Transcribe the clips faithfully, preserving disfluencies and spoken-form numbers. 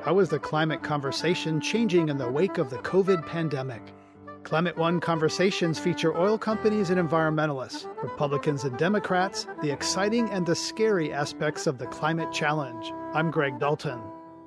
How is the climate conversation changing in the wake of the COVID pandemic? Climate One conversations feature oil companies and environmentalists, Republicans and Democrats, the exciting and the scary aspects of the climate challenge. I'm Greg Dalton.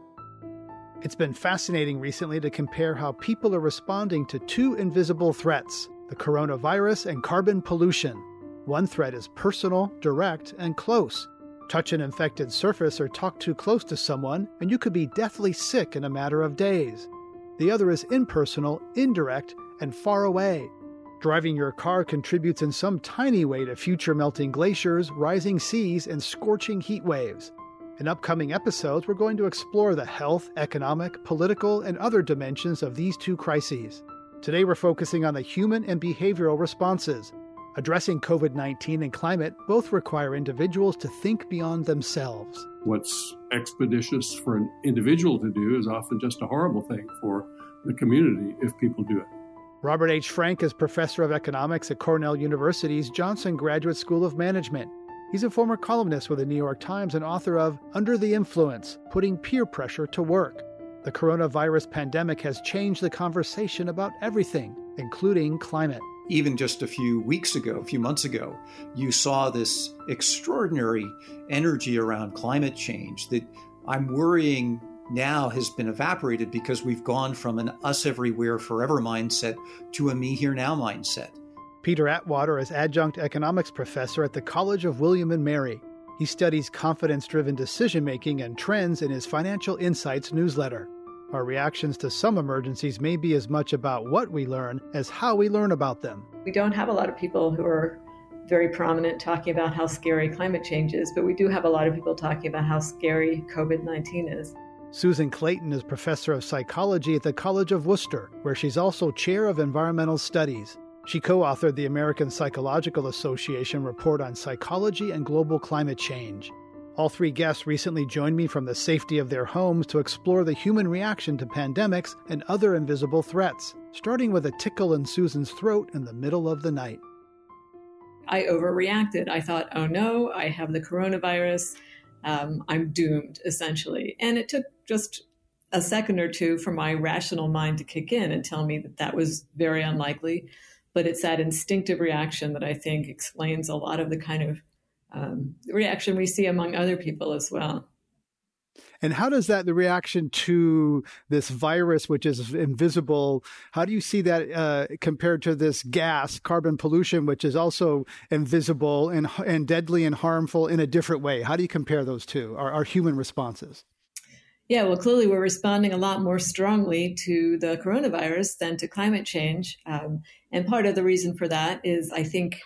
It's been fascinating recently to compare how people are responding to two invisible threats, the coronavirus and carbon pollution. One threat is personal, direct, and close. Touch an infected surface or talk too close to someone, and you could be deathly sick in a matter of days. The other is impersonal, indirect, and far away. Driving your car contributes in some tiny way to future melting glaciers, rising seas, and scorching heat waves. In upcoming episodes, we're going to explore the health, economic, political, and other dimensions of these two crises. Today, we're focusing on the human and behavioral responses. Addressing COVID nineteen and climate both require individuals to think beyond themselves. What's expeditious for an individual to do is often just a horrible thing for the community if people do it. Robert H. Frank is professor of economics at Cornell University's Johnson Graduate School of Management. He's a former columnist with the New York Times and author of Under the Influence, Putting Peer Pressure to Work. The coronavirus pandemic has changed the conversation about everything, including climate. Even just a few weeks ago, a few months ago, you saw this extraordinary energy around climate change that I'm worrying now has been evaporated because we've gone from an us everywhere forever mindset to a me here now mindset. Peter Atwater is adjunct economics professor at the College of William and Mary. He studies confidence-driven decision-making and trends in his Financial Insights newsletter. Our reactions to some emergencies may be as much about what we learn as how we learn about them. We don't have a lot of people who are very prominent talking about how scary climate change is, but we do have a lot of people talking about how scary COVID nineteen is. Susan Clayton is professor of psychology at the College of Worcester, where she's also chair of environmental studies. She co-authored the American Psychological Association report on psychology and global climate change. All three guests recently joined me from the safety of their homes to explore the human reaction to pandemics and other invisible threats, starting with a tickle in Susan's throat in the middle of the night. I overreacted. I thought, oh no, I have the coronavirus. Um, I'm doomed, essentially. And it took just a second or two for my rational mind to kick in and tell me that that was very unlikely. But it's that instinctive reaction that I think explains a lot of the kind of Um, reaction we see among other people as well. And how does that, the reaction to this virus, which is invisible, how do you see that uh, compared to this gas, carbon pollution, which is also invisible and, and deadly and harmful in a different way? How do you compare those two, our, our human responses? Yeah, well, clearly we're responding a lot more strongly to the coronavirus than to climate change. Um, and part of the reason for that is, I think,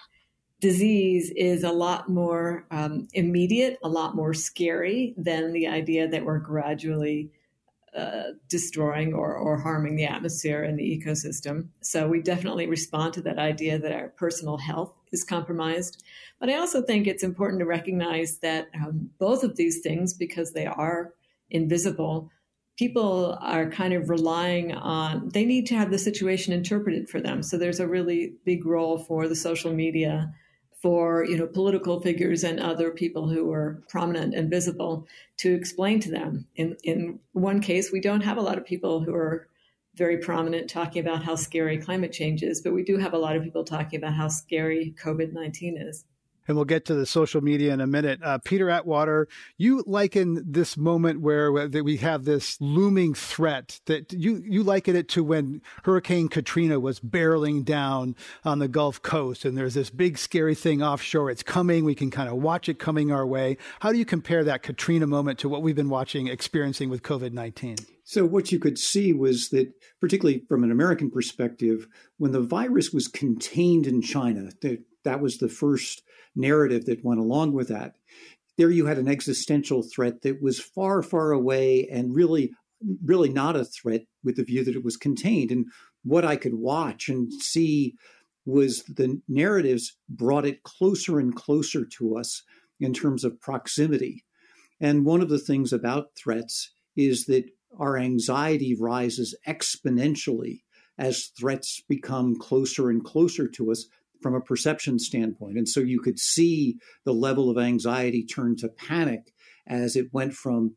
disease is a lot more um, immediate, a lot more scary than the idea that we're gradually uh, destroying or, or harming the atmosphere and the ecosystem. So we definitely respond to that idea that our personal health is compromised. But I also think it's important to recognize that um, both of these things, because they are invisible, people are kind of relying on, they need to have the situation interpreted for them. So there's a really big role for the social media, for, you know, political figures and other people who are prominent and visible to explain to them. In in one case, we don't have a lot of people who are very prominent talking about how scary climate change is, but we do have a lot of people talking about how scary COVID nineteen is. And we'll get to the social media in a minute. Uh, Peter Atwater, you liken this moment where that we have this looming threat that you, you liken it to when Hurricane Katrina was barreling down on the Gulf Coast. And there's this big scary thing offshore. It's coming. We can kind of watch it coming our way. How do you compare that Katrina moment to what we've been watching, experiencing with COVID nineteen? So what you could see was that, particularly from an American perspective, when the virus was contained in China, that, that was the first narrative that went along with that. There you had an existential threat that was far, far away and really, really not a threat with the view that it was contained. And what I could watch and see was the narratives brought it closer and closer to us in terms of proximity. And one of the things about threats is that our anxiety rises exponentially as threats become closer and closer to us from a perception standpoint. And so you could see the level of anxiety turn to panic as it went from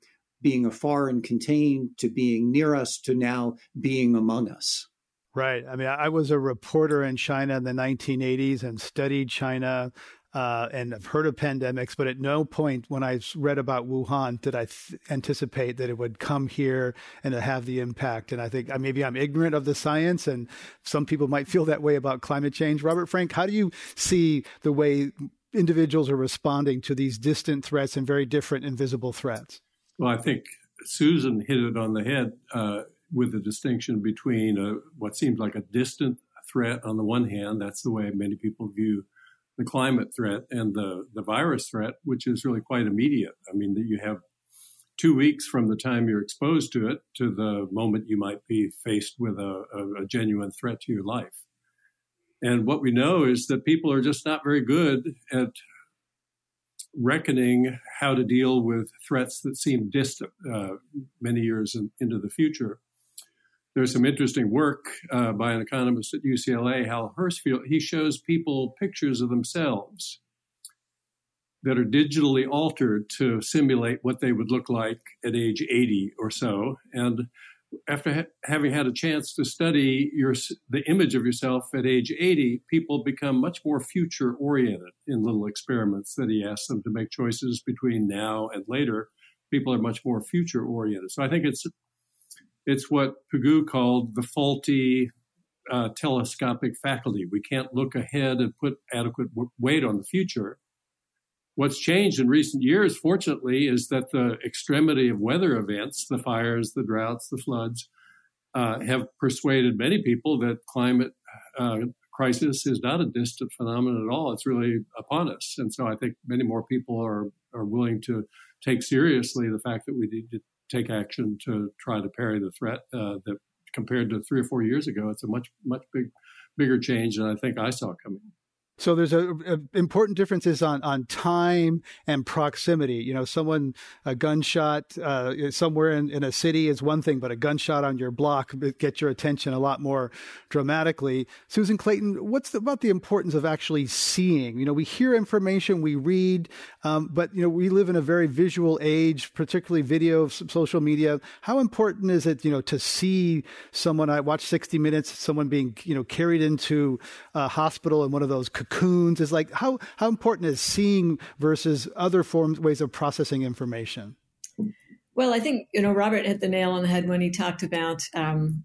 being afar and contained to being near us to now being among us. Right. I mean, I was a reporter in China in the nineteen eighties and studied China uh, and I've heard of pandemics, but at no point when I read about Wuhan did I th- anticipate that it would come here and to have the impact. And I think uh, maybe I'm ignorant of the science, and some people might feel that way about climate change. Robert Frank, how do you see the way individuals are responding to these distant threats and very different invisible threats? Well, I think Susan hit it on the head uh, with the distinction between a, what seems like a distant threat on the one hand. That's the way many people view the climate threat, and the, the virus threat, which is really quite immediate. I mean, you have two weeks from the time you're exposed to it to the moment you might be faced with a, a, a genuine threat to your life. And what we know is that people are just not very good at reckoning how to deal with threats that seem distant uh, many years in, into the future. There's some interesting work uh, by an economist at U C L A, Hal Hershfield. He shows people pictures of themselves that are digitally altered to simulate what they would look like at age eighty or so. And after ha- having had a chance to study your, the image of yourself at age eighty, people become much more future-oriented in little experiments that he asks them to make choices between now and later. People are much more future-oriented. So I think it's It's what Pigou called the faulty uh, telescopic faculty. We can't look ahead and put adequate w- weight on the future. What's changed in recent years, fortunately, is that the extremity of weather events, the fires, the droughts, the floods, uh, have persuaded many people that climate uh, crisis is not a distant phenomenon at all. It's really upon us. And so I think many more people are, are willing to take seriously the fact that we need to take action to try to parry the threat. Uh, that compared to three or four years ago, it's a much, much big, bigger change than I think I saw coming. So there's a, a important differences on, on time and proximity. You know, someone, a gunshot uh, somewhere in, in a city is one thing, but a gunshot on your block gets your attention a lot more dramatically. Susan Clayton, what's the, about the importance of actually seeing? You know, we hear information, we read, um, but, you know, we live in a very visual age, particularly video, social media. How important is it, you know, to see someone? I watched sixty minutes, someone being, you know, carried into a hospital in one of those cocoons. Is like, how, how important is seeing versus other forms, ways of processing information? Well, I think, you know, Robert hit the nail on the head when he talked about um,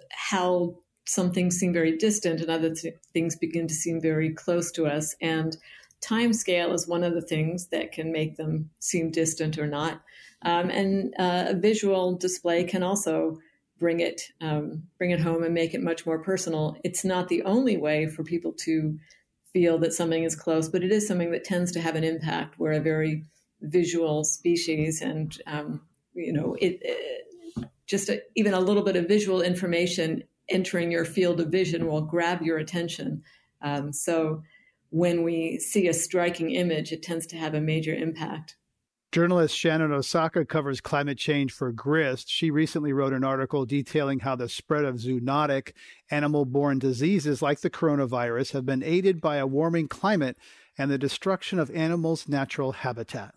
how some things seem very distant and other th- things begin to seem very close to us. And time scale is one of the things that can make them seem distant or not. Um, and uh, a visual display can also bring it, um, bring it home and make it much more personal. It's not the only way for people to feel that something is close, but it is something that tends to have an impact. We're a very visual species, and um, you know, it, it just a, even a little bit of visual information entering your field of vision will grab your attention. Um, so when we see a striking image, it tends to have a major impact. Journalist Shannon Osaka covers climate change for Grist. She recently wrote an article detailing how the spread of zoonotic animal-borne diseases like the coronavirus have been aided by a warming climate and the destruction of animals' natural habitat.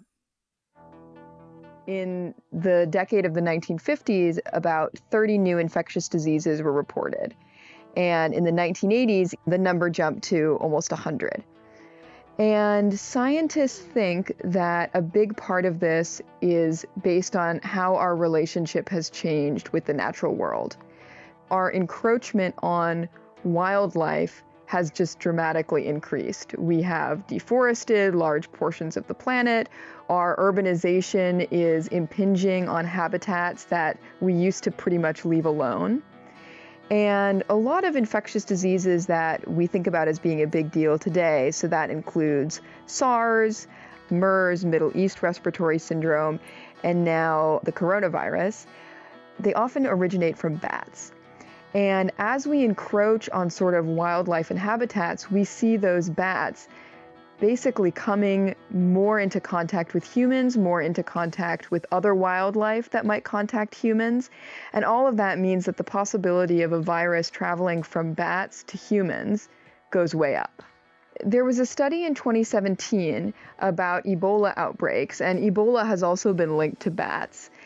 In the decade of the nineteen fifties, about thirty new infectious diseases were reported. And in the nineteen eighties, the number jumped to almost one hundred. And scientists think that a big part of this is based on how our relationship has changed with the natural world. Our encroachment on wildlife has just dramatically increased. We have deforested large portions of the planet. Our urbanization is impinging on habitats that we used to pretty much leave alone. And a lot of infectious diseases that we think about as being a big deal today, so that includes SARS, MERS, Middle East Respiratory Syndrome, and now the coronavirus, they often originate from bats. And as we encroach on sort of wildlife and habitats, we see those bats basically coming more into contact with humans, more into contact with other wildlife that might contact humans. And all of that means that the possibility of a virus traveling from bats to humans goes way up. There was a study in twenty seventeen about Ebola outbreaks, and Ebola has also been linked to bats.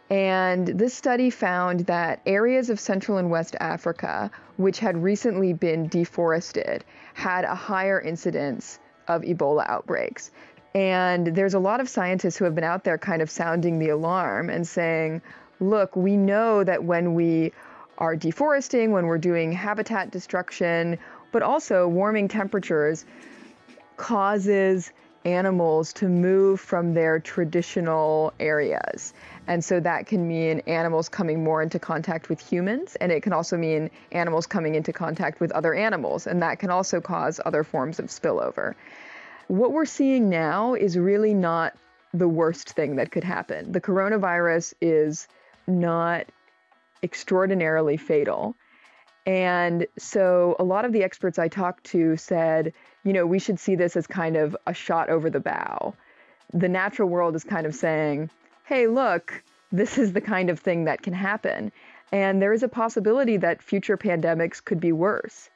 And this study found that areas of Central and West Africa, which had recently been deforested, had a higher incidence of Ebola outbreaks. And there's a lot of scientists who have been out there kind of sounding the alarm and saying, look, we know that when we are deforesting, when we're doing habitat destruction, but also warming temperatures causes animals to move from their traditional areas. And so that can mean animals coming more into contact with humans, and it can also mean animals coming into contact with other animals, and that can also cause other forms of spillover. What we're seeing now is really not the worst thing that could happen. The coronavirus is not extraordinarily fatal. And so a lot of the experts I talked to said, you know, we should see this as kind of a shot over the bow. The natural world is kind of saying, hey, look, this is the kind of thing that can happen. And there is a possibility that future pandemics could be worse.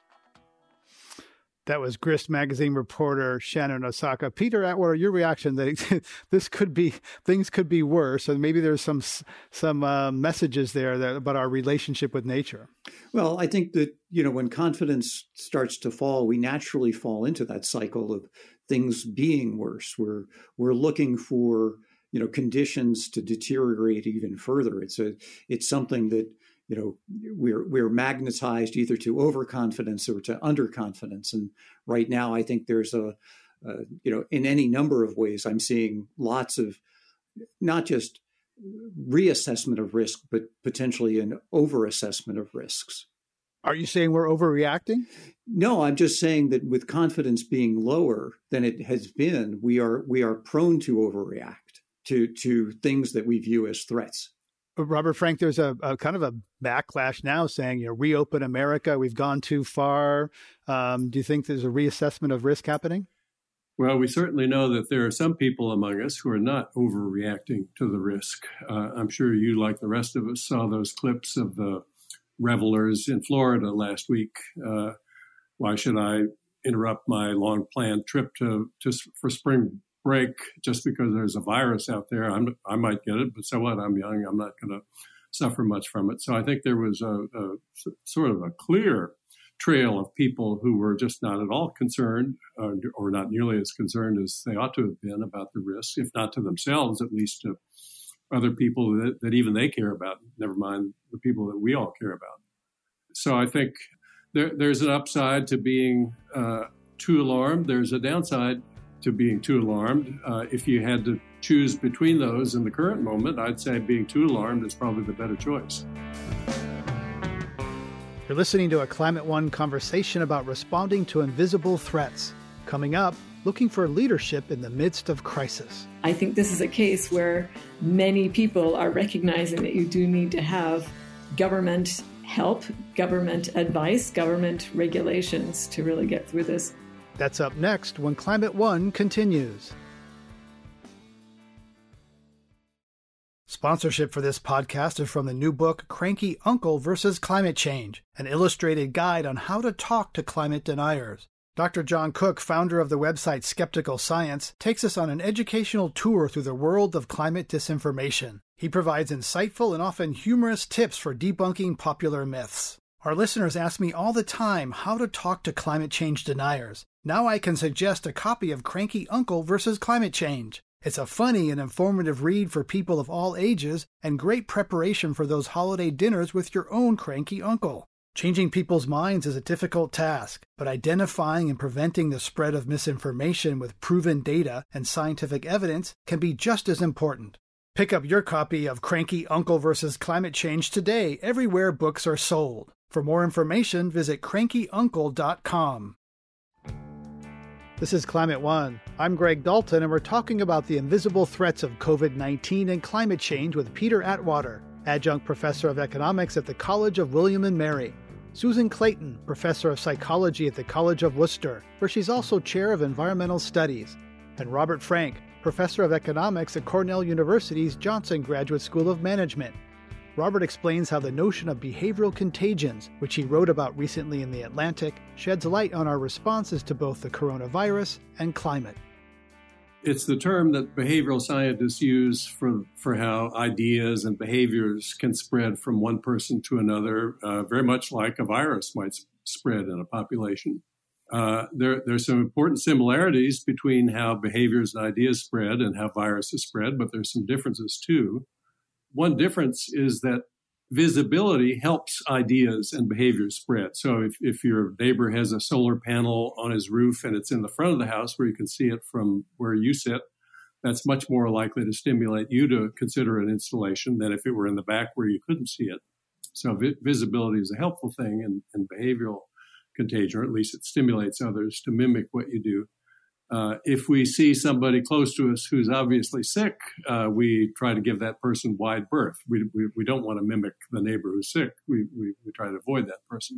That was Grist magazine reporter Shannon Osaka. Peter Atwater, your reaction that this could be, things could be worse, and maybe there's some some uh, messages there that, about our relationship with nature. Well, I think that, you know, when confidence starts to fall, we naturally fall into that cycle of things being worse. We're we're looking for, you know, conditions to deteriorate even further. It's a it's something that, you know, we're we're magnetized either to overconfidence or to underconfidence. And right now, I think there's a, uh, you know, in any number of ways, I'm seeing lots of not just reassessment of risk, but potentially an overassessment of risks. Are you saying we're overreacting? No, I'm just saying that with confidence being lower than it has been, we are we are prone to overreact to to things that we view as threats. Robert Frank, there's a, a kind of a backlash now saying, you know, reopen America, we've gone too far. Um, do you think there's a reassessment of risk happening? Well, we certainly know that there are some people among us who are not overreacting to the risk. Uh, I'm sure you, like the rest of us, saw those clips of the revelers in Florida last week. Uh, why should I interrupt my long-planned trip to, to for spring break just because there's a virus out there? I'm, I might get it, but so what? I'm young. I'm not going to suffer much from it. So I think there was a, a sort of a clear trail of people who were just not at all concerned uh, or not nearly as concerned as they ought to have been about the risk, if not to themselves, at least to other people that, that even they care about, never mind the people that we all care about. So I think there, there's an upside to being uh, too alarmed. There's a downside to being too alarmed. Uh, if you had to choose between those in the current moment, I'd say being too alarmed is probably the better choice. You're listening to a Climate One conversation about responding to invisible threats. Coming up, looking for leadership in the midst of crisis. I think this is a case where many people are recognizing that you do need to have government help, government advice, government regulations to really get through this. That's up next when Climate One continues. Sponsorship for this podcast is from the new book, Cranky Uncle versus Climate Change, an illustrated guide on how to talk to climate deniers. Doctor John Cook, founder of the website Skeptical Science, takes us on an educational tour through the world of climate disinformation. He provides insightful and often humorous tips for debunking popular myths. Our listeners ask me all the time how to talk to climate change deniers. Now I can suggest a copy of Cranky Uncle versus Climate Change. It's a funny and informative read for people of all ages and great preparation for those holiday dinners with your own cranky uncle. Changing people's minds is a difficult task, but identifying and preventing the spread of misinformation with proven data and scientific evidence can be just as important. Pick up your copy of Cranky Uncle versus Climate Change today everywhere books are sold. For more information, visit cranky uncle dot com. This is Climate One. I'm Greg Dalton, and we're talking about the invisible threats of covid nineteen and climate change with Peter Atwater, adjunct professor of economics at the College of William and Mary, Susan Clayton, professor of psychology at the College of Worcester, where she's also chair of environmental studies, and Robert Frank, professor of economics at Cornell University's Johnson Graduate School of Management. Robert explains how the notion of behavioral contagions, which he wrote about recently in The Atlantic, sheds light on our responses to both the coronavirus and climate. It's the term that behavioral scientists use for, for how ideas and behaviors can spread from one person to another, uh, very much like a virus might s- spread in a population. Uh, there, there's some important similarities between how behaviors and ideas spread and how viruses spread, but there's some differences too. One difference is that visibility helps ideas and behaviors spread. So if, if your neighbor has a solar panel on his roof and it's in the front of the house where you can see it from where you sit, that's much more likely to stimulate you to consider an installation than if it were in the back where you couldn't see it. So vi- visibility is a helpful thing in, in behavioral contagion, or at least it stimulates others to mimic what you do. Uh, if we see somebody close to us who's obviously sick, uh, we try to give that person wide berth. We, we, we don't want to mimic the neighbor who's sick. We, we, we try to avoid that person.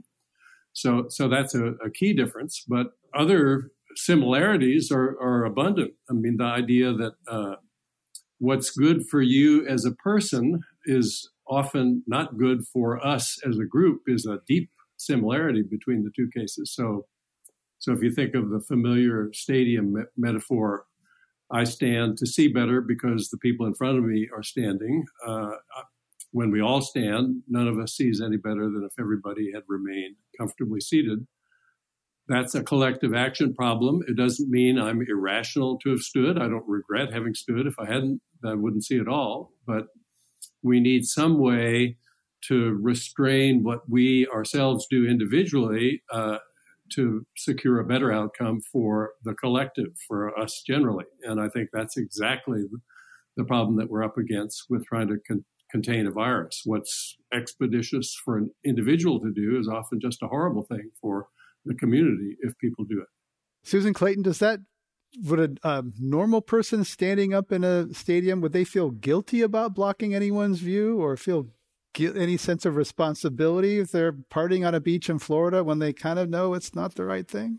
So, so that's a, a key difference. But other similarities are, are abundant. I mean, the idea that uh, what's good for you as a person is often not good for us as a group is a deep similarity between the two cases. So, so if you think of the familiar stadium me- metaphor, I stand to see better because the people in front of me are standing. Uh, when we all stand, none of us sees any better than if everybody had remained comfortably seated. That's a collective action problem. It doesn't mean I'm irrational to have stood. I don't regret having stood. If I hadn't, I wouldn't see it all. But we need some way to restrain what we ourselves do individually uh, to secure a better outcome for the collective, for us generally. And I think that's exactly the problem that we're up against with trying to con- contain a virus. What's expeditious for an individual to do is often just a horrible thing for the community if people do it. Susan Clayton, does that, would a uh, normal person standing up in a stadium, would they feel guilty about blocking anyone's view or feel any sense of responsibility if they're partying on a beach in Florida when they kind of know it's not the right thing?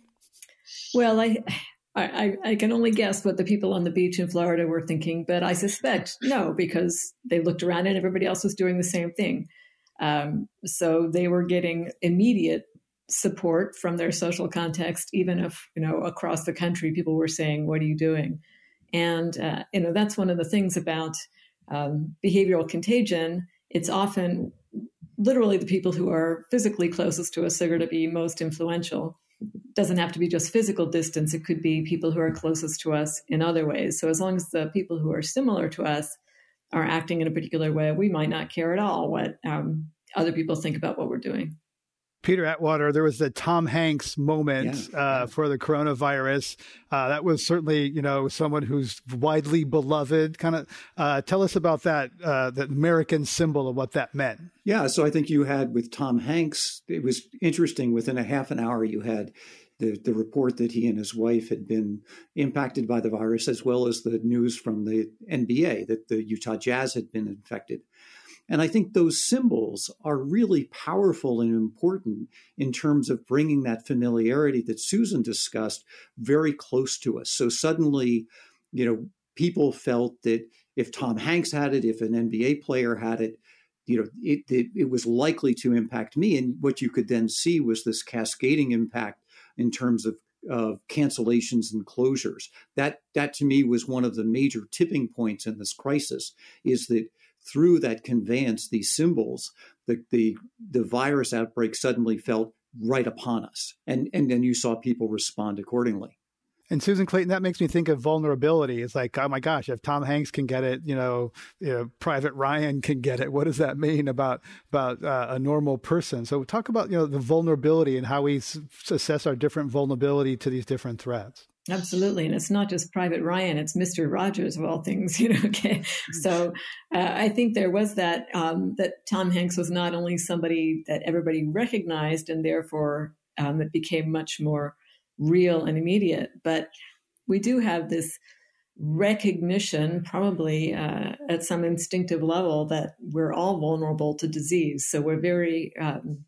Well, I, I, I can only guess what the people on the beach in Florida were thinking, but I suspect no, because they looked around and everybody else was doing the same thing. Um, so they were getting immediate support from their social context, even if, you know, across the country, people were saying, what are you doing? And, uh, you know, that's one of the things about um, behavioral contagion. It's often literally the people who are physically closest to us are going to be most influential. It doesn't have to be just physical distance. It could be people who are closest to us in other ways. So as long as the people who are similar to us are acting in a particular way, we might not care at all what um, other people think about what we're doing. Peter Atwater, there was the Tom Hanks moment yeah. uh, for the coronavirus. Uh, that was certainly, you know, someone who's widely beloved. Kind of uh, tell us about that, uh, the American symbol and what that meant. Yeah, so I think you had with Tom Hanks, it was interesting. Within a half an hour, you had the, the report that he and his wife had been impacted by the virus, as well as the news from the N B A that the Utah Jazz had been infected. And I think those symbols are really powerful and important in terms of bringing that familiarity that Susan discussed very close to us. So suddenly, you know, people felt that if Tom Hanks had it, if an N B A player had it, you know, it, it, it was likely to impact me. And what you could then see was this cascading impact in terms of of cancellations and closures. That, that to me was one of the major tipping points in this crisis, is that through that conveyance, these symbols, the, the the virus outbreak suddenly felt right upon us. And, and then you saw people respond accordingly. And Susan Clayton, that makes me think of vulnerability. It's like, oh my gosh, if Tom Hanks can get it, you know, you know Private Ryan can get it. What does that mean about about uh, a normal person? So talk about, you know, the vulnerability and how we s- assess our different vulnerability to these different threats. Absolutely. And it's not just Private Ryan, it's Mister Rogers of all things, you know, okay. So uh, I think there was that, um, that Tom Hanks was not only somebody that everybody recognized and therefore um, it became much more real and immediate, but we do have this recognition, probably uh, at some instinctive level, that we're all vulnerable to disease. So we're very, um,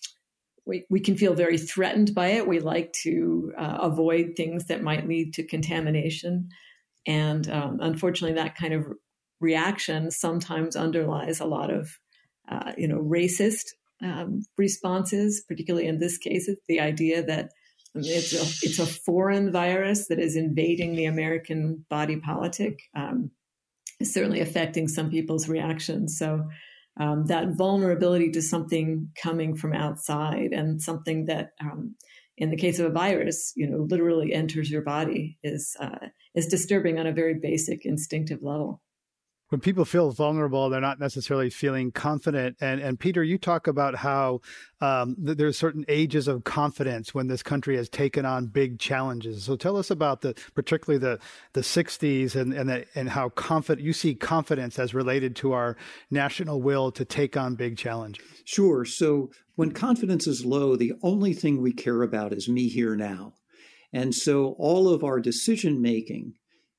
We, we can feel very threatened by it. We like to uh, avoid things that might lead to contamination. And um, unfortunately, that kind of reaction sometimes underlies a lot of, uh, you know, racist um, responses, particularly in this case, it's the idea that It's a, it's a foreign virus that is invading the American body politic. Um, it's certainly affecting some people's reactions. So um, that vulnerability to something coming from outside and something that, um, in the case of a virus, you know, literally enters your body is uh, is disturbing on a very basic instinctive level. When people feel vulnerable, they're not necessarily feeling confident. And and Peter, you talk about how um, th- there's certain ages of confidence when this country has taken on big challenges. So tell us about the particularly the the sixties and and the, and how confident you see confidence as related to our national will to take on big challenges. Sure. So when confidence is low, the only thing we care about is me here now, and so all of our decision making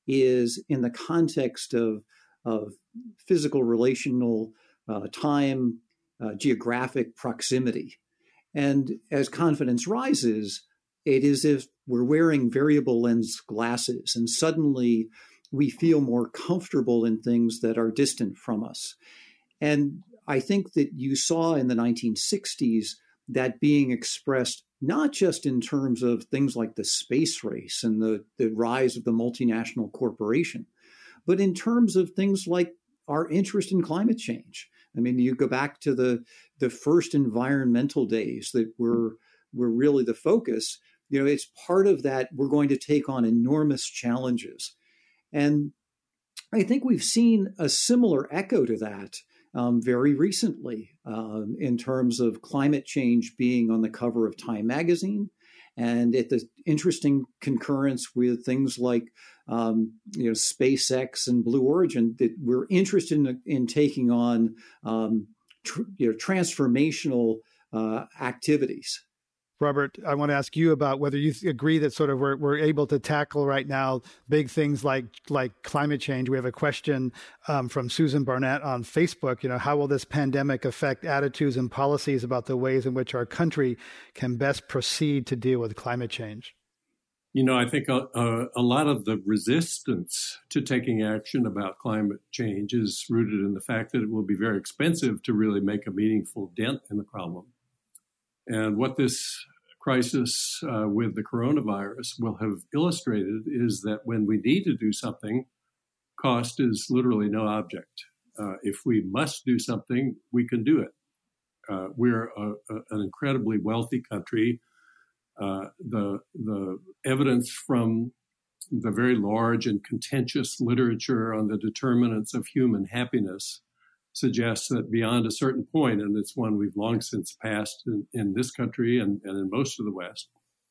is in the context of of physical, relational, uh, time, uh, geographic proximity. And as confidence rises, it is as if we're wearing variable lens glasses, and suddenly we feel more comfortable in things that are distant from us. And I think that you saw in the nineteen sixties that being expressed not just in terms of things like the space race and the, the rise of the multinational corporation, but in terms of things like our interest in climate change. I mean, you go back to the the first environmental days that were were really the focus. You know, it's part of that. We're going to take on enormous challenges, and I think we've seen a similar echo to that um, very recently um, in terms of climate change being on the cover of Time magazine, and at the interesting concurrence with things like Um, you know, SpaceX and Blue Origin, that we're interested in, in taking on, um, tr- you know, transformational uh, activities. Robert, I want to ask you about whether you agree that sort of we're, we're able to tackle right now big things like like climate change. We have a question um, from Susan Barnett on Facebook. You know, how will this pandemic affect attitudes and policies about the ways in which our country can best proceed to deal with climate change? You know, I think a, a, a lot of the resistance to taking action about climate change is rooted in the fact that it will be very expensive to really make a meaningful dent in the problem. And what this crisis uh, with the coronavirus will have illustrated is that when we need to do something, cost is literally no object. Uh, if we must do something, we can do it. Uh, we're a, a, an incredibly wealthy country. Uh, the the evidence from the very large and contentious literature on the determinants of human happiness suggests that beyond a certain point, and it's one we've long since passed in, in this country and, and in most of the West,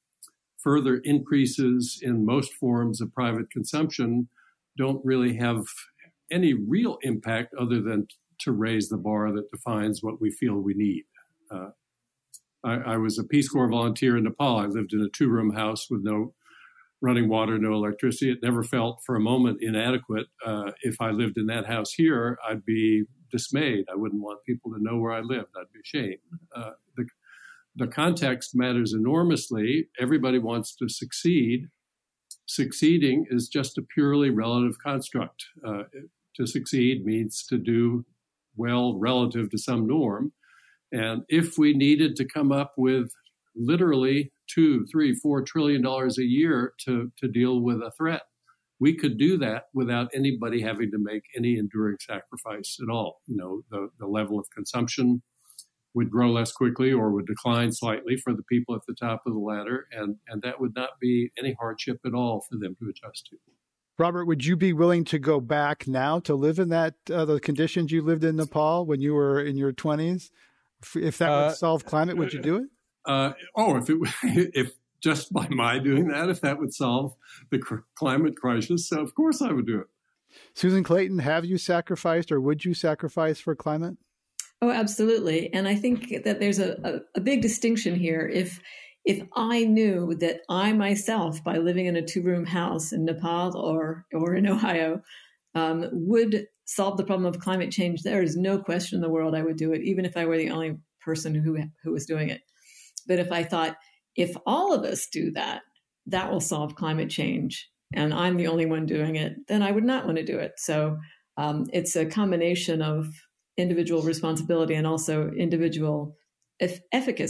further increases in most forms of private consumption don't really have any real impact other than to raise the bar that defines what we feel we need. Uh, I, I was a Peace Corps volunteer in Nepal. I lived in a two-room house with no running water, no electricity. It never felt for a moment inadequate. Uh, if I lived in that house here, I'd be dismayed. I wouldn't want people to know where I lived. I'd be ashamed. Uh, the, the context matters enormously. Everybody wants to succeed. Succeeding is just a purely relative construct. Uh, to succeed means to do well relative to some norm. And if we needed to come up with literally two, three, four trillion dollars a year to, to deal with a threat, we could do that without anybody having to make any enduring sacrifice at all. You know, the, the level of consumption would grow less quickly or would decline slightly for the people at the top of the ladder, and, and that would not be any hardship at all for them to adjust to. Robert, would you be willing to go back now to live in that uh, the conditions you lived in Nepal when you were in your twenties? If that would uh, solve climate, would you do it? Uh, oh, if it if just by my doing that, if that would solve the cr- climate crisis, so of course I would do it. Susan Clayton, have you sacrificed or would you sacrifice for climate? Oh, absolutely. And I think that there's a, a, a big distinction here. If if I knew that I myself, by living in a two-room house in Nepal or or in Ohio, um, would solve the problem of climate change, there is no question in the world I would do it, even if I were the only person who who was doing it. But if I thought, if all of us do that, that will solve climate change, and I'm the only one doing it, then I would not want to do it. So um, it's a combination of individual responsibility and also individual e- efficacy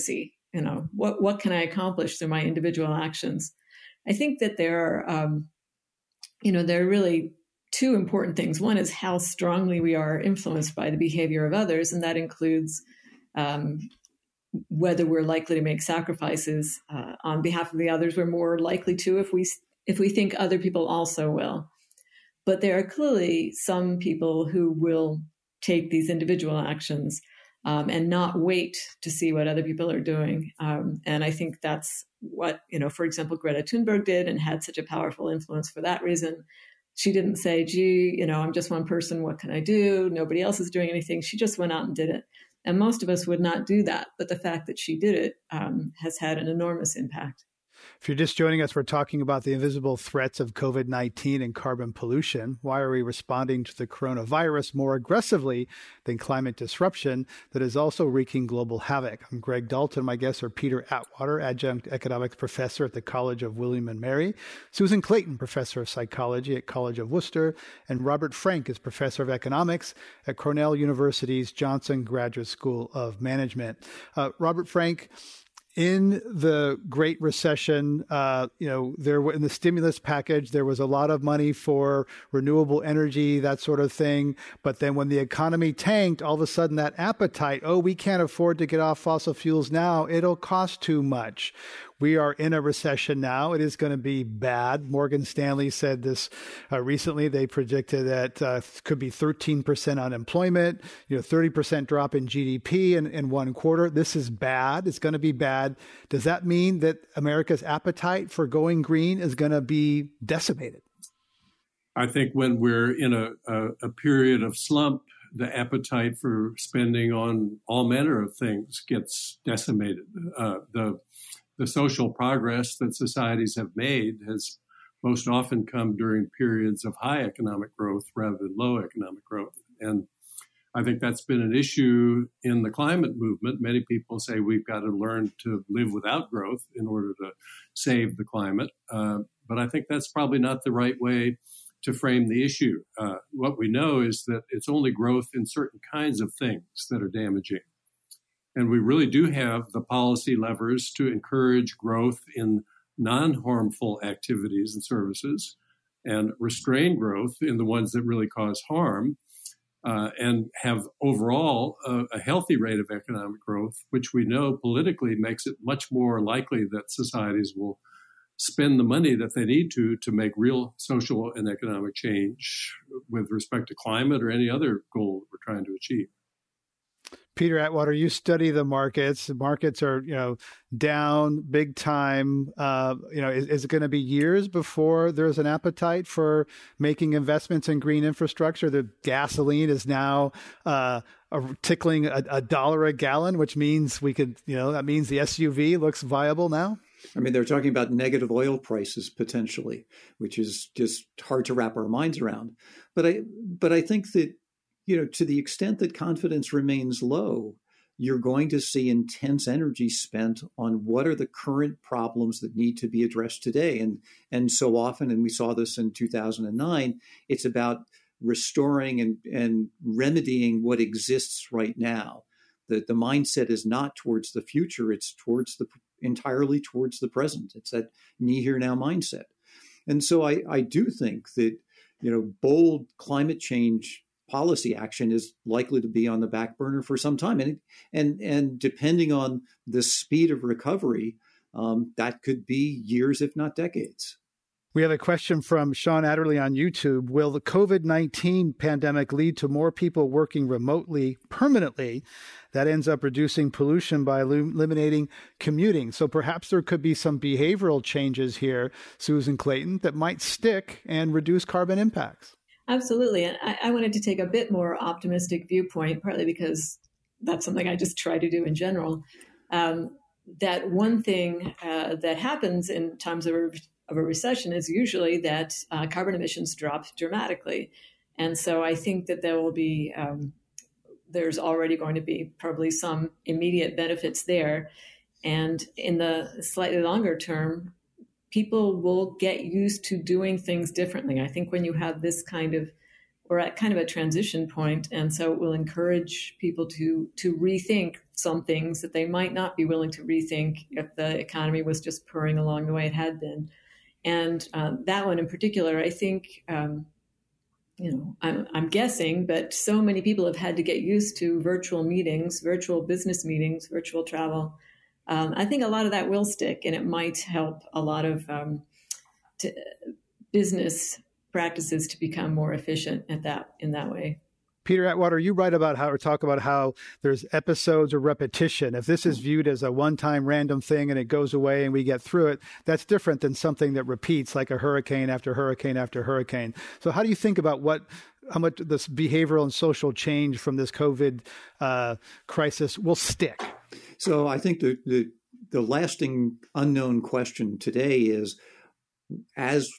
you know, what, what can I accomplish through my individual actions? I think that there are, um, you know, there are really two important things. One is how strongly we are influenced by the behavior of others, and that includes um, whether we're likely to make sacrifices uh, on behalf of the others. We're more likely to if we if we think other people also will. But there are clearly some people who will take these individual actions um, and not wait to see what other people are doing. Um, and I think that's what, you know, for example, Greta Thunberg did and had such a powerful influence for that reason. She didn't say, gee, you know, I'm just one person. What can I do? Nobody else is doing anything. She just went out and did it. And most of us would not do that. But the fact that she did it um, has had an enormous impact. If you're just joining us, we're talking about the invisible threats of COVID nineteen and carbon pollution. Why are we responding to the coronavirus more aggressively than climate disruption that is also wreaking global havoc? I'm Greg Dalton. My guests are Peter Atwater, adjunct economics professor at the College of William and Mary, Susan Clayton, professor of psychology at College of Worcester, and Robert Frank is professor of economics at Cornell University's Johnson Graduate School of Management. Uh, Robert Frank, in the Great Recession, uh, you know, there in the stimulus package, there was a lot of money for renewable energy, that sort of thing. But then when the economy tanked, all of a sudden that appetite, oh, we can't afford to get off fossil fuels now. It'll cost too much. We are in a recession now. It is going to be bad. Morgan Stanley said this uh, recently. They predicted that uh, could be thirteen percent unemployment, you know, thirty percent drop in G D P in, in one quarter. This is bad. It's going to be bad. Does that mean that America's appetite for going green is going to be decimated? I think when we're in a, a, a period of slump, the appetite for spending on all manner of things gets decimated. Uh, the The social progress that societies have made has most often come during periods of high economic growth rather than low economic growth. And I think that's been an issue in the climate movement. Many people say we've got to learn to live without growth in order to save the climate. Uh, but I think that's probably not the right way to frame the issue. Uh, what we know is that it's only growth in certain kinds of things that are damaging. And we really do have the policy levers to encourage growth in non-harmful activities and services and restrain growth in the ones that really cause harm uh, and have overall a, a healthy rate of economic growth, which we know politically makes it much more likely that societies will spend the money that they need to to make real social and economic change with respect to climate or any other goal that we're trying to achieve. Peter Atwater, you study the markets. The markets are, you know, down big time. Uh, you know, is, is it going to be years before there's an appetite for making investments in green infrastructure? The gasoline is now uh, tickling a, a dollar a gallon, which means we could, you know, that means the S U V looks viable now. I mean, they're talking about negative oil prices potentially, which is just hard to wrap our minds around. But I, but I think that, you know, to the extent that confidence remains low, you're going to see intense energy spent on what are the current problems that need to be addressed today. And, and so often, and we saw this in two thousand nine, it's about restoring and, and remedying what exists right now. The, the mindset is not towards the future, it's towards the entirely towards the present. It's that me here now mindset. And so I, I do think that, you know, bold climate change policy action is likely to be on the back burner for some time. And and and depending on the speed of recovery, um, that could be years, if not decades. We have a question from Sean Adderley on YouTube. Will the COVID nineteen pandemic lead to more people working remotely permanently? That ends up reducing pollution by eliminating commuting. So perhaps there could be some behavioral changes here, Susan Clayton, that might stick and reduce carbon impacts. Absolutely. And I, I wanted to take a bit more optimistic viewpoint, partly because that's something I just try to do in general. Um, that one thing uh, that happens in times of a, of a recession is usually that uh, carbon emissions drop dramatically. And so I think that there will be, um, there's already going to be probably some immediate benefits there. And in the slightly longer term, people will get used to doing things differently. I think when you have this kind of, we're at kind of a transition point, and so it will encourage people to to rethink some things that they might not be willing to rethink if the economy was just purring along the way it had been. And uh, that one in particular, I think, um, you know, I'm, I'm guessing, but so many people have had to get used to virtual meetings, virtual business meetings, virtual travel. Um, I think a lot of that will stick, and it might help a lot of um, to, business practices to become more efficient at that in that way. Peter Atwater, you write about how, or talk about how there's episodes of repetition. If this is viewed as a one-time random thing and it goes away and we get through it, that's different than something that repeats like a hurricane after hurricane after hurricane. So how do you think about what, how much this behavioral and social change from this COVID uh, crisis will stick? So I think the, the the lasting unknown question today is, as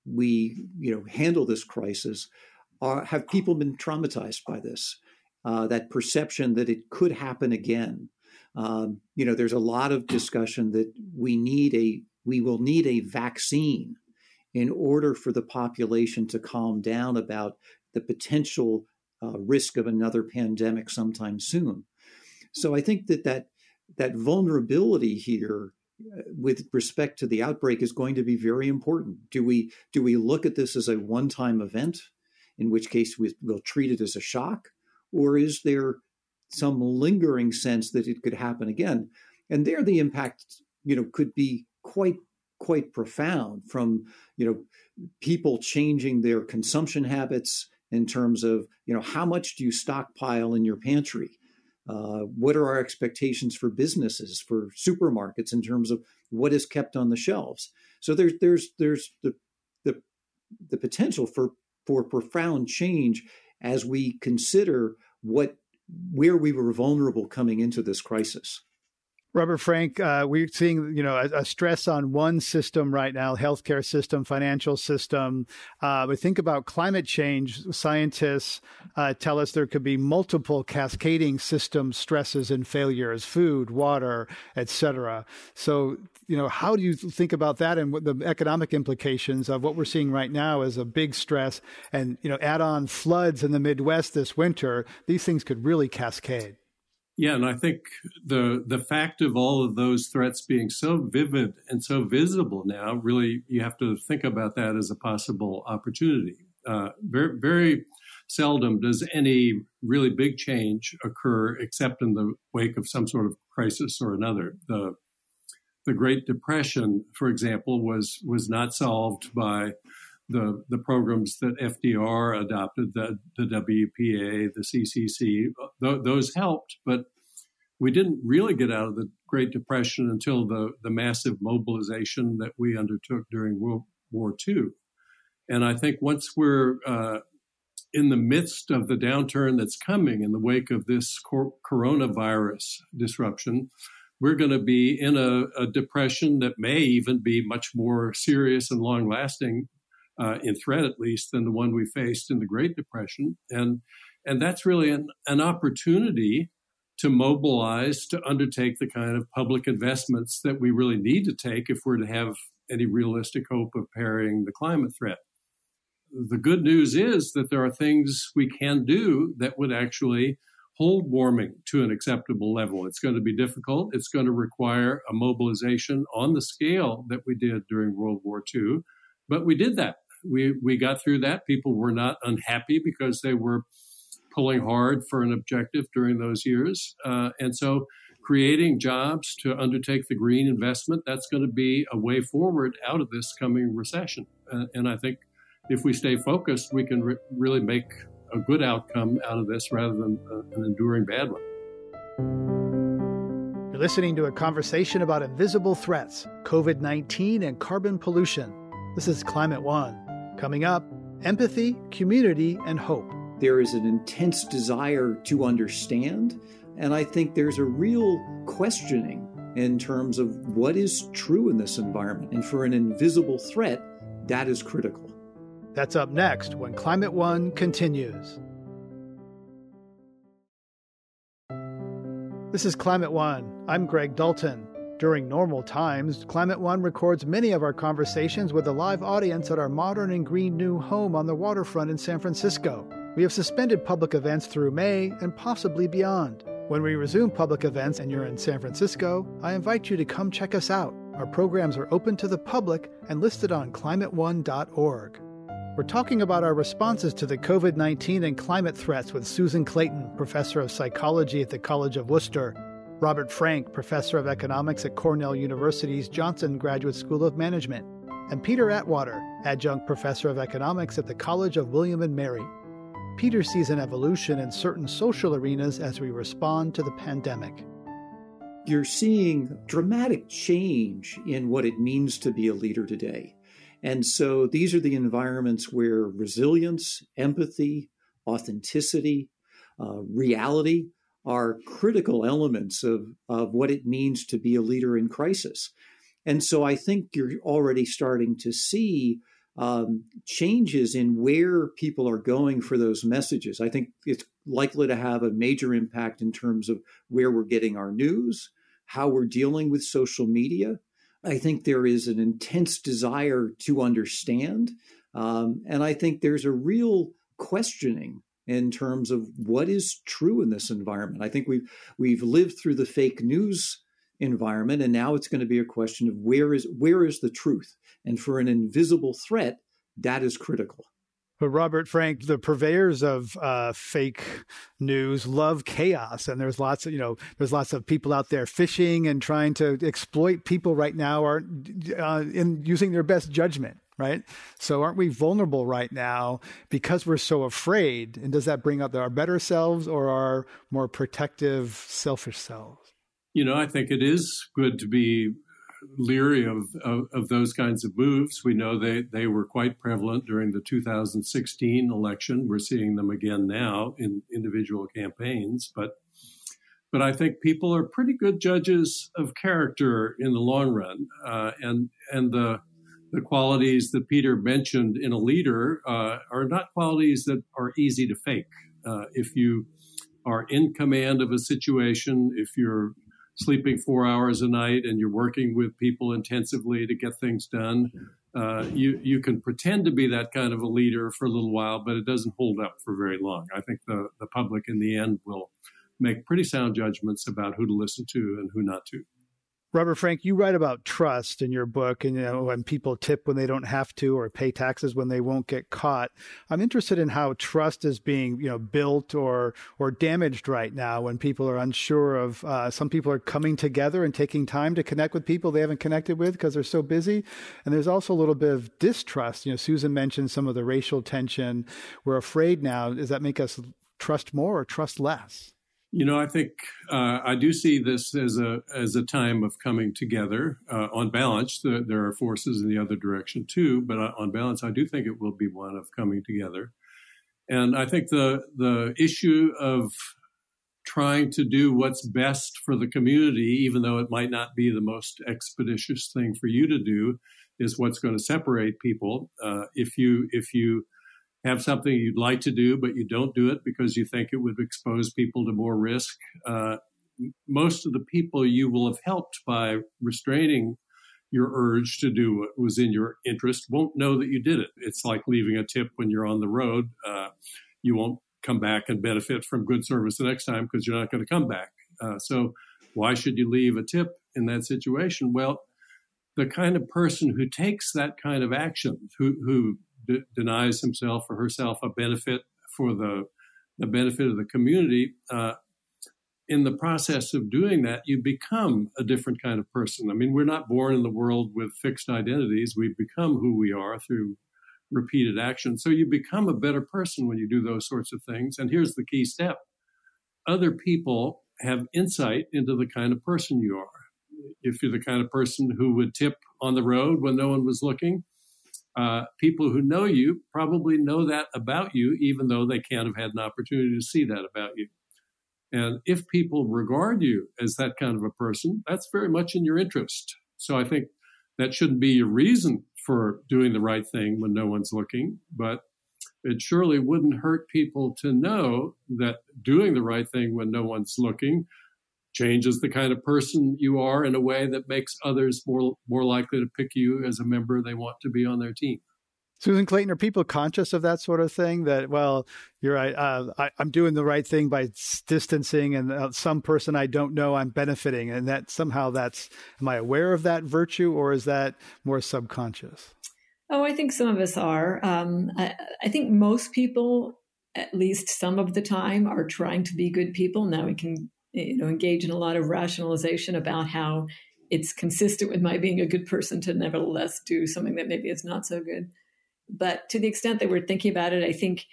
we you know handle this crisis, Are, have people been traumatized by this? Uh, that perception that it could happen again. Um, you know, there's a lot of discussion that we need a we will need a vaccine in order for the population to calm down about the potential uh, risk of another pandemic sometime soon. So I think that that that vulnerability here, uh, with respect to the outbreak, is going to be very important. Do we do we look at this as a one-time event, in which case we, we'll treat it as a shock? Or is there some lingering sense that it could happen again? And there the impact, you know, could be quite, quite profound, from, you know, people changing their consumption habits in terms of, you know, how much do you stockpile in your pantry? Uh, what are our expectations for businesses, for supermarkets, in terms of what is kept on the shelves? So there's there's there's the the the potential for for profound change as we consider what where we were vulnerable coming into this crisis. Robert Frank, uh, we're seeing, you know, a, a stress on one system right now, healthcare system, financial system. Uh, we think about climate change. Scientists uh, tell us there could be multiple cascading system stresses and failures, food, water, et cetera. So, you know, how do you think about that and what the economic implications of what we're seeing right now as a big stress, and, you know, add on floods in the Midwest this winter? These things could really cascade. Yeah, and I think the the fact of all of those threats being so vivid and so visible now, really, you have to think about that as a possible opportunity. Uh, very, very seldom does any really big change occur except in the wake of some sort of crisis or another. The the Great Depression, for example, was was not solved by the the programs that F D R adopted, the, the W P A, the C C C, th- those helped, but we didn't really get out of the Great Depression until the, the massive mobilization that we undertook during World War Two. And I think once we're uh, in the midst of the downturn that's coming in the wake of this cor- coronavirus disruption, we're going to be in a, a depression that may even be much more serious and long-lasting, Uh, in threat at least, than the one we faced in the Great Depression. And and that's really an, an opportunity to mobilize, to undertake the kind of public investments that we really need to take if we're to have any realistic hope of parrying the climate threat. The good news is that there are things we can do that would actually hold warming to an acceptable level. It's going to be difficult. It's going to require a mobilization on the scale that we did during World War Two, but we did that. We we got through that. People were not unhappy because they were pulling hard for an objective during those years. Uh, and so creating jobs to undertake the green investment, that's going to be a way forward out of this coming recession. Uh, and I think if we stay focused, we can re- really make a good outcome out of this rather than uh, an enduring bad one. You're listening to a conversation about invisible threats, COVID nineteen and carbon pollution. This is Climate One. Coming up, empathy, community, and hope. There is an intense desire to understand, and I think there's a real questioning in terms of what is true in this environment. And for an invisible threat, that is critical. That's up next when Climate One continues. This is Climate One. I'm Greg Dalton. During normal times, Climate One records many of our conversations with a live audience at our modern and green new home on the waterfront in San Francisco. We have suspended public events through May and possibly beyond. When we resume public events and you're in San Francisco, I invite you to come check us out. Our programs are open to the public and listed on climate one dot org. We're talking about our responses to the covid nineteen and climate threats with Susan Clayton, professor of psychology at the College of Worcester, Robert Frank, professor of economics at Cornell University's Johnson Graduate School of Management, and Peter Atwater, adjunct professor of economics at the College of William and Mary. Peter sees an evolution in certain social arenas as we respond to the pandemic. You're seeing dramatic change in what it means to be a leader today. And so these are the environments where resilience, empathy, authenticity, uh, reality are critical elements of, of what it means to be a leader in crisis. And so I think you're already starting to see um, changes in where people are going for those messages. I think it's likely to have a major impact in terms of where we're getting our news, how we're dealing with social media. I think there is an intense desire to understand. Um, and I think there's a real questioning in terms of what is true in this environment. I think we've we've lived through the fake news environment, and now it's going to be a question of where is where is the truth? And for an invisible threat, that is critical. But Robert Frank, the purveyors of uh, fake news love chaos, and there's lots of you know there's lots of people out there fishing and trying to exploit people right now, are uh, in using their best judgment. Right. So aren't we vulnerable right now because we're so afraid? And does that bring out our better selves or our more protective, selfish selves? You know, I think it is good to be leery of, of, of those kinds of moves. We know they, they were quite prevalent during the two thousand sixteen election. We're seeing them again now in individual campaigns. But but I think people are pretty good judges of character in the long run. Uh, and and the The qualities that Peter mentioned in a leader uh, are not qualities that are easy to fake. Uh, if you are in command of a situation, if you're sleeping four hours a night and you're working with people intensively to get things done, uh, you, you can pretend to be that kind of a leader for a little while, but it doesn't hold up for very long. I think the, the public in the end will make pretty sound judgments about who to listen to and who not to. Robert Frank, you write about trust in your book, and you know when people tip when they don't have to, or pay taxes when they won't get caught. I'm interested in how trust is being, you know, built or or damaged right now when people are unsure of. Uh, some people are coming together and taking time to connect with people they haven't connected with because they're so busy, and there's also a little bit of distrust. You know, Susan mentioned some of the racial tension. We're afraid now. Does that make us trust more or trust less? You know, I think uh, I do see this as a as a time of coming together. Uh, on balance, the, there are forces in the other direction too, but on balance, I do think it will be one of coming together. And I think the the issue of trying to do what's best for the community, even though it might not be the most expeditious thing for you to do, is what's going to separate people. Uh, if you if you have something you'd like to do, but you don't do it because you think it would expose people to more risk. Uh, most of the people you will have helped by restraining your urge to do what was in your interest won't know that you did it. It's like leaving a tip when you're on the road. Uh, you won't come back and benefit from good service the next time because you're not going to come back. Uh, so why should you leave a tip in that situation? Well, the kind of person who takes that kind of action, who, who d- denies himself or herself a benefit for the, the benefit of the community, uh, in the process of doing that, you become a different kind of person. I mean, we're not born in the world with fixed identities. We become who we are through repeated action. So you become a better person when you do those sorts of things. And here's the key step. Other people have insight into the kind of person you are. If you're the kind of person who would tip on the road when no one was looking, uh, people who know you probably know that about you, even though they can't have had an opportunity to see that about you. And if people regard you as that kind of a person, that's very much in your interest. So I think that shouldn't be your reason for doing the right thing when no one's looking, but it surely wouldn't hurt people to know that doing the right thing when no one's looking changes the kind of person you are in a way that makes others more more likely to pick you as a member they want to be on their team. Susan Clayton, are people conscious of that sort of thing? That, well, you're right, uh, I, I'm doing the right thing by distancing, and uh, some person I don't know I'm benefiting, and that somehow that's, am I aware of that virtue, or is that more subconscious? Oh, I think some of us are. Um, I, I think most people, at least some of the time, are trying to be good people. Now we can, you know, engage in a lot of rationalization about how it's consistent with my being a good person to nevertheless do something that maybe is not so good. But to the extent that we're thinking about it, I think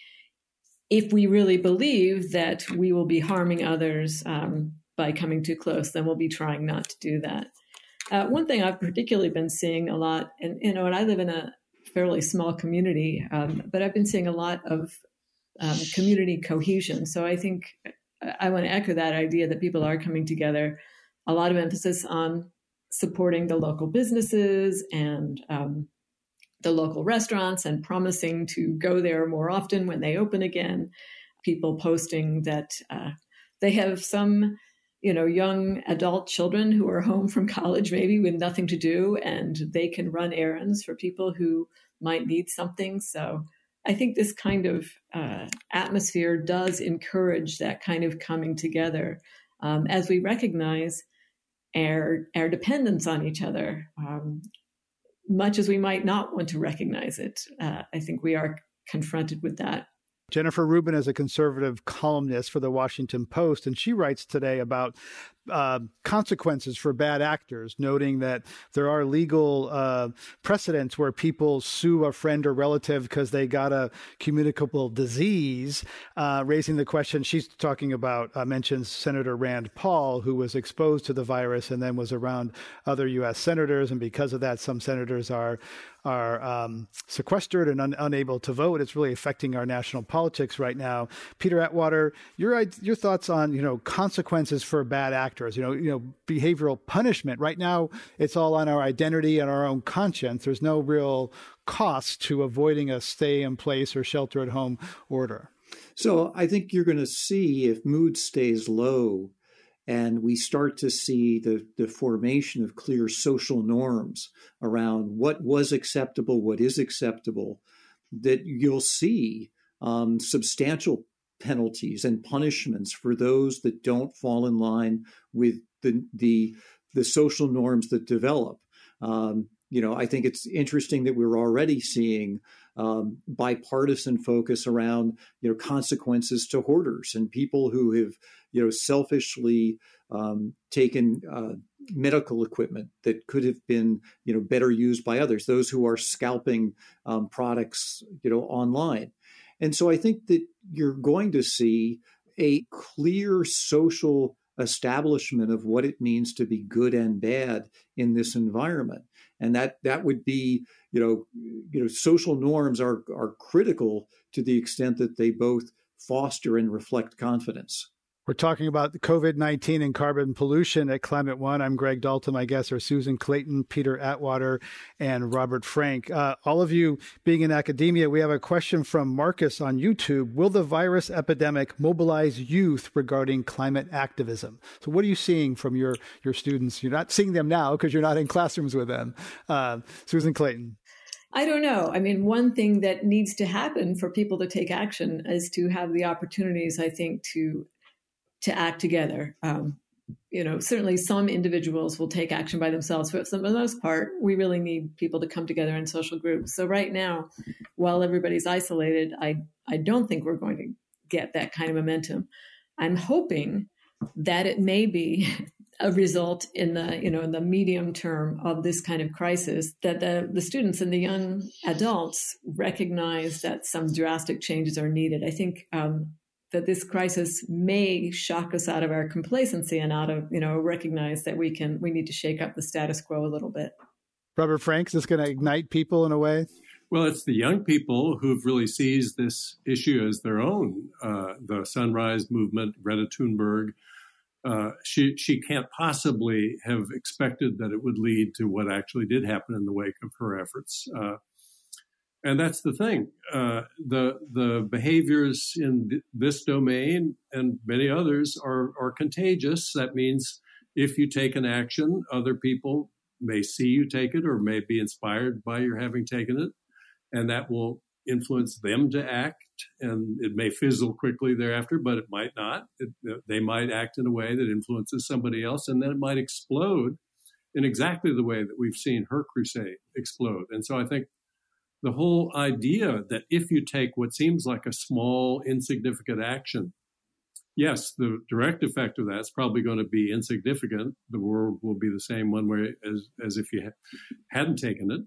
if we really believe that we will be harming others um, by coming too close, then we'll be trying not to do that. Uh, one thing I've particularly been seeing a lot, and you know, and I live in a fairly small community, um, but I've been seeing a lot of um, community cohesion. So I think I want to echo that idea that people are coming together. A lot of emphasis on supporting the local businesses and um, the local restaurants, and promising to go there more often when they open again. People posting that uh, they have some, you know, young adult children who are home from college maybe with nothing to do, and they can run errands for people who might need something. So I think this kind of uh, atmosphere does encourage that kind of coming together um, as we recognize our, our dependence on each other. Um, much as we might not want to recognize it, uh, I think we are confronted with that. Jennifer Rubin is a conservative columnist for the Washington Post, and she writes today about uh, consequences for bad actors, noting that there are legal uh, precedents where people sue a friend or relative because they got a communicable disease, uh, raising the question. She's talking about, uh, mentions Senator Rand Paul, who was exposed to the virus and then was around other U S senators. And because of that, some senators are are um, sequestered and un- unable to vote. It's really affecting our national politics right now. Peter Atwater, your your thoughts on, you know, consequences for bad actors, you know, you know, behavioral punishment. Right now, it's all on our identity and our own conscience. There's no real cost to avoiding a stay in place or shelter at home order. So I think you're going to see, if mood stays low and we start to see the, the formation of clear social norms around what was acceptable, what is acceptable, that you'll see um, substantial penalties and punishments for those that don't fall in line with the the, the social norms that develop. Um, you know, I think it's interesting that we're already seeing um, bipartisan focus around, you know, consequences to hoarders and people who have, you know, selfishly um, taken uh, medical equipment that could have been, you know, better used by others, those who are scalping um, products, you know, online. And so I think that you're going to see a clear social establishment of what it means to be good and bad in this environment. And that that would be, you know, you know, social norms are are critical to the extent that they both foster and reflect confidence. We're talking about the COVID nineteen and carbon pollution at Climate One. I'm Greg Dalton. My guests are Susan Clayton, Peter Atwater, and Robert Frank. Uh, all of you being in academia, we have a question from Marcus on YouTube. Will the virus epidemic mobilize youth regarding climate activism? So what are you seeing from your, your students? You're not seeing them now because you're not in classrooms with them. Uh, Susan Clayton. I don't know. I mean, one thing that needs to happen for people to take action is to have the opportunities, I think, to to act together. Um, you know, certainly some individuals will take action by themselves, but for the most part, we really need people to come together in social groups. So right now, while everybody's isolated, I, I don't think we're going to get that kind of momentum. I'm hoping that it may be a result in the, you know, in the medium term of this kind of crisis, that the, the students and the young adults recognize that some drastic changes are needed. I think, um, that this crisis may shock us out of our complacency and out of, you know, recognize that we can, we need to shake up the status quo a little bit. Robert Frank, is this going to ignite people in a way? Well, it's the young people who've really seized this issue as their own. Uh, the Sunrise Movement, Greta Thunberg, uh, she she can't possibly have expected that it would lead to what actually did happen in the wake of her efforts. Uh, And that's the thing. Uh, the the behaviors in th- this domain and many others are, are contagious. That means if you take an action, other people may see you take it or may be inspired by your having taken it. and that will influence them to act. And it may fizzle quickly thereafter, but it might not. It, they might act in a way that influences somebody else, and then it might explode in exactly the way that we've seen her crusade explode. And so I think the whole idea that if you take what seems like a small, insignificant action, yes, the direct effect of that's probably going to be insignificant. The world will be the same one way as, as if you ha- hadn't taken it.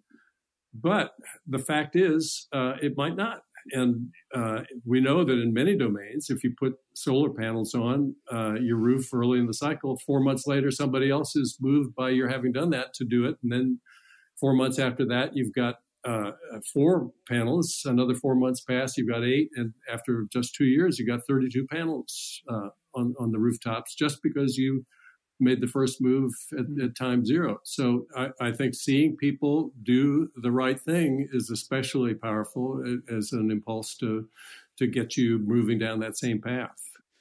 But the fact is, uh, it might not. And uh, we know that in many domains, if you put solar panels on uh, your roof early in the cycle, four months later, somebody else is moved by your having done that to do it. And then four months after that, you've got uh, four panels. Another four months pass, you've got eight. And after just two years, you got thirty-two panels uh, on, on the rooftops just because you made the first move at, at time zero. So I, I think seeing people do the right thing is especially powerful as an impulse to to get you moving down that same path.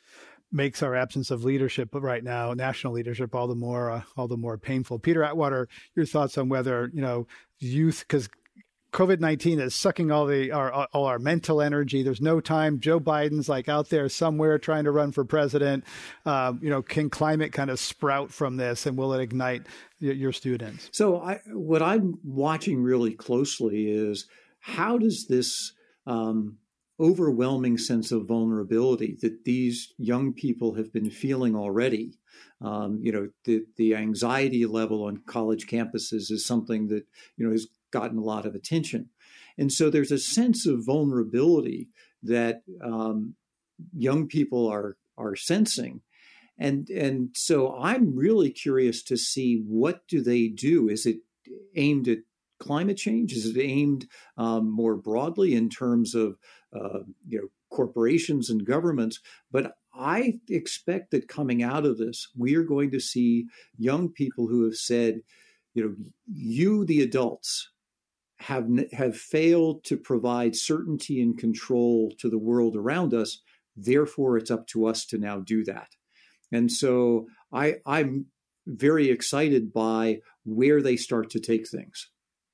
Makes our absence of leadership right now, national leadership, all the more uh, all the more painful. Peter Atwater, your thoughts on whether, you know, youth, because COVID nineteen is sucking all the our all our mental energy. There's no time. Joe Biden's like out there somewhere trying to run for president. Um, you know, can climate kind of sprout from this, and will it ignite y- your students? So, I, what I'm watching really closely is how does this um, overwhelming sense of vulnerability that these young people have been feeling already. Um, you know, the the anxiety level on college campuses is something that you know has gotten a lot of attention. And so there's a sense of vulnerability that um, young people are are sensing. And, and so I'm really curious to see, what do they do? Is it aimed at climate change? Is it aimed um, more broadly in terms of uh, you know corporations and governments? But I expect that coming out of this, we are going to see young people who have said, you know, you, the adults, have have failed to provide certainty and control to the world around us. Therefore, it's up to us to now do that. And so I, I'm very excited by where they start to take things.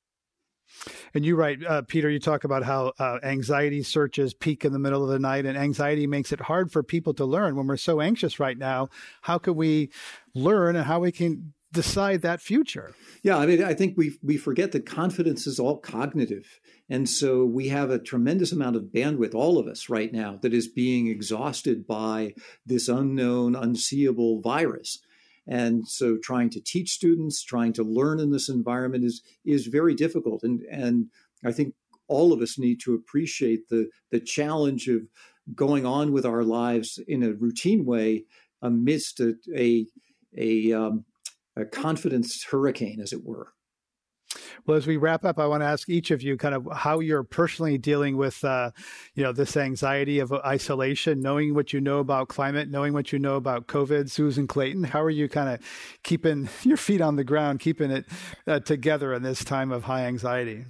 And you write, uh, Peter, you talk about how uh, anxiety searches peak in the middle of the night, and anxiety makes it hard for people to learn. When we're so anxious right now, how can we learn and how we can decide that future? Yeah, I mean, I think we we forget that confidence is all cognitive. And so we have a tremendous amount of bandwidth, all of us right now, that is being exhausted by this unknown, unseeable virus. And so trying to teach students, trying to learn in this environment is is very difficult. And and I think all of us need to appreciate the the challenge of going on with our lives in a routine way amidst a a, a um, a confidence hurricane, as it were. Well, as we wrap up, I want to ask each of you kind of how you're personally dealing with, uh, you know, this anxiety of isolation, knowing what you know about climate, knowing what you know about COVID. Susan Clayton, how are you kind of keeping your feet on the ground, keeping it uh, together in this time of high anxiety?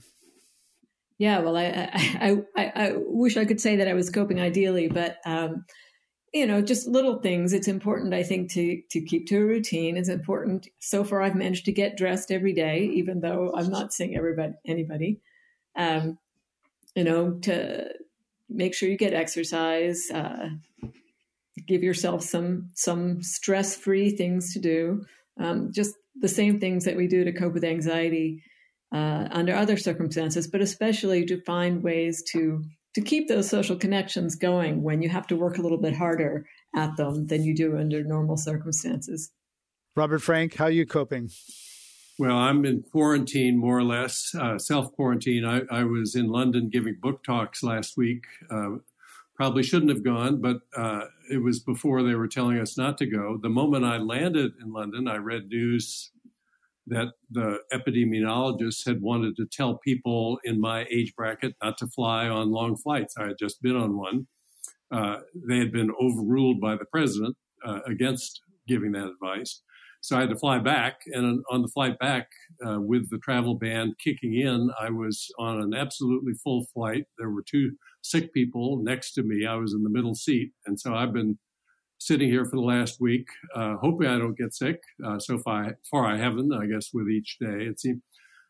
Yeah, well, I, I, I, I wish I could say that I was coping ideally, but um, you know, just little things. It's important, I think, to to keep to a routine. It's important. So far, I've managed to get dressed every day, even though I'm not seeing everybody, anybody. Um, you know, to make sure you get exercise, uh, give yourself some some stress-free things to do. Um, just the same things that we do to cope with anxiety uh, under other circumstances, but especially to find ways to to keep those social connections going when you have to work a little bit harder at them than you do under normal circumstances. Robert Frank, how are you coping? Well, I'm in quarantine, more or less, uh, self-quarantine. I, I was in London giving book talks last week. Uh, probably shouldn't have gone, but uh, it was before they were telling us not to go. The moment I landed in London, I read news that the epidemiologists had wanted to tell people in my age bracket not to fly on long flights. I had just been on one. Uh, they had been overruled by the president uh, against giving that advice. So I had to fly back. And on the flight back, uh, with the travel ban kicking in, I was on an absolutely full flight. There were two sick people next to me. I was in the middle seat. And so I've been sitting here for the last week, uh, hoping I don't get sick. Uh, so far, far I haven't, I guess, with each day. It seems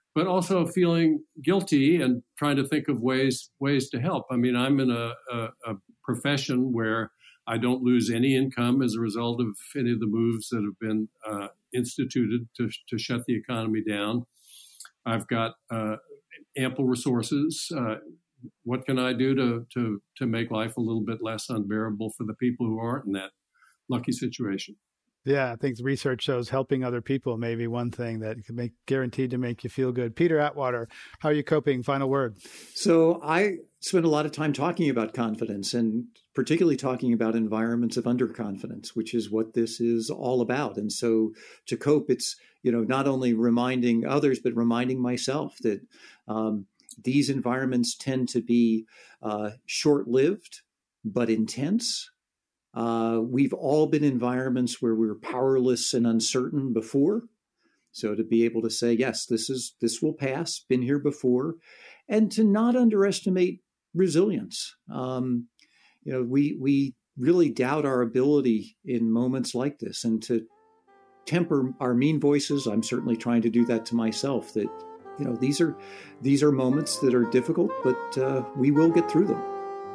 but also feeling guilty and trying to think of ways ways to help. I mean, I'm in a, a, a profession where I don't lose any income as a result of any of the moves that have been uh, instituted to, to shut the economy down. I've got uh, ample resources. Uh, what can I do to, to, to make life a little bit less unbearable for the people who aren't in that lucky situation? Yeah, I think the research shows helping other people may be one thing that can make guaranteed to make you feel good. Peter Atwater, how are you coping? Final word. So I spend a lot of time talking about confidence, and particularly talking about environments of underconfidence, which is what this is all about. And so to cope, it's, you know, not only reminding others, but reminding myself that um, these environments tend to be uh, short-lived, but intense. Uh, we've all been in environments where we were powerless and uncertain before. So to be able to say, yes, this is this will pass, been here before, and to not underestimate resilience. Um, you know, we we really doubt our ability in moments like this, and to temper our mean voices. I'm certainly trying to do that to myself. That, you know, these are these are moments that are difficult, but uh, we will get through them.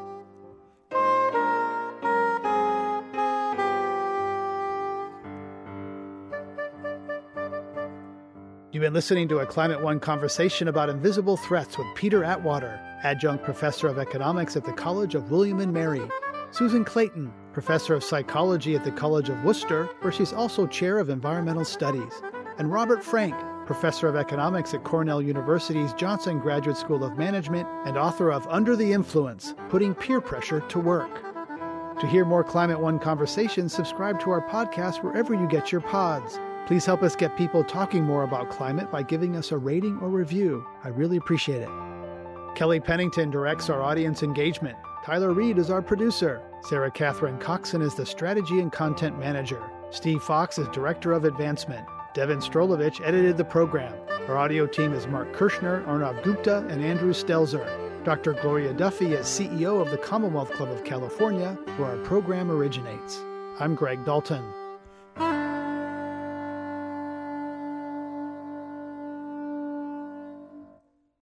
You've been listening to a Climate One conversation about invisible threats with Peter Atwater, adjunct professor of economics at the College of William and Mary, Susan Clayton, professor of psychology at the College of Worcester, where she's also chair of environmental studies, and Robert Frank, professor of economics at Cornell University's Johnson Graduate School of Management and author of Under the Influence, Putting Peer Pressure to Work. To hear more Climate One conversations, subscribe to our podcast wherever you get your pods. Please help us get people talking more about climate by giving us a rating or review. I really appreciate it. Kelly Pennington directs our audience engagement. Tyler Reed is our producer. Sarah Catherine Coxon is the strategy and content manager. Steve Fox is director of advancement. Devin Strolovich edited the program. Our audio team is Mark Kirshner, Arnav Gupta, and Andrew Stelzer. Doctor Gloria Duffy is C E O of the Commonwealth Club of California, where our program originates. I'm Greg Dalton.